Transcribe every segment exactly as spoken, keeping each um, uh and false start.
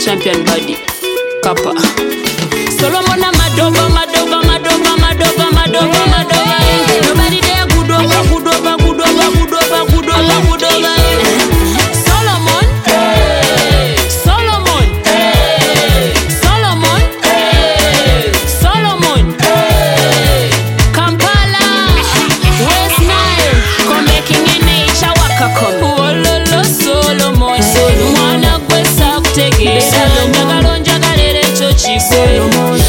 champion body Kappa Solomon a madoba madoba madoba madoba madoba madoba nobody there good over good over good over good over good over good over Solomon Solomon Solomon Solomon Kampala West Nile come making in nature waka come Ololo Solomon mwana gwesa kutegera njagalo njagalere echo chiko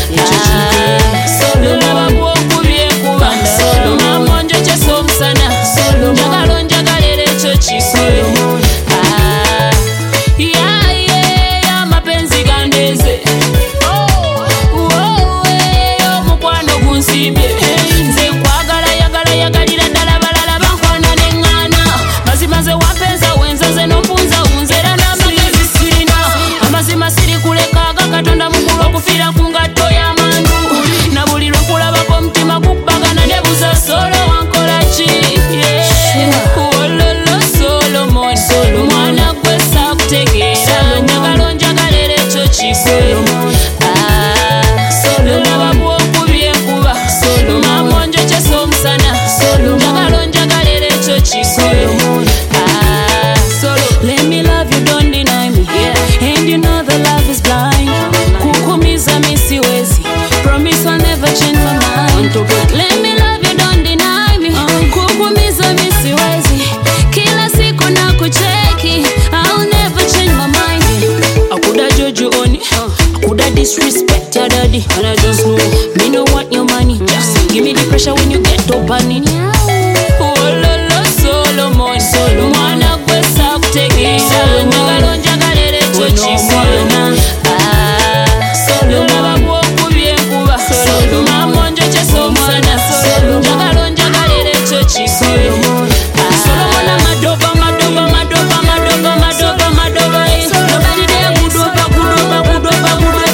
disrespect your daddy, and I just know me no want your money. Just give me the pressure when you get up on it. Oh lolo Solomon, Solomon, mwana gwesa kutegera njagalo njagalere echo chiko. Ah, Solomon bakubye enkuba. Solomon monjo cheso omwana. Solomon njagalo njagalere echo chiko. Solomon amadoba madoba madoba madoba madoba madoba. Nobody there good over good over good over good over.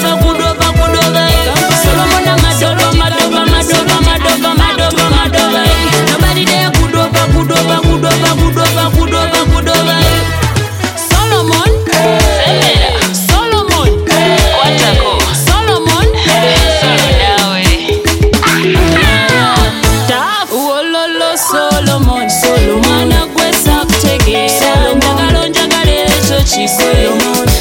Solomon, Solomon, mwana gwesa kutegera njagalo njagalere echo chiko.